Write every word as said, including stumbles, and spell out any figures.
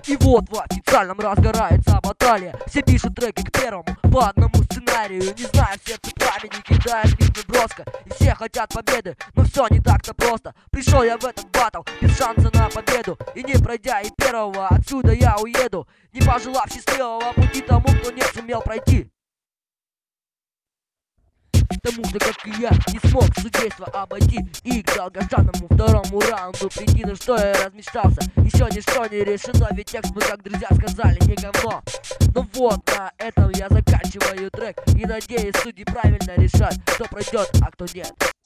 И вот в официальном разгорается баталия. Все пишут треки к первому по одному сценарию. Не знаю, в сердце пламени кидает ритмы броско. И все хотят победы, но все не так-то просто. Пришел я в этот батл без шанса на победу. И не пройдя и первого, отсюда я уеду, не пожелав счастливого пути тому, кто не сумел пройти. Потому что, как и я, не смог судейство обойти и к долгожданному второму раунду прийти. Ну что я размечтался, еще ничто не решено, ведь текст мы, как друзья сказали, не говно. Ну вот, на этом я заканчиваю трек и надеюсь, судьи правильно решат, кто пройдет, а кто нет.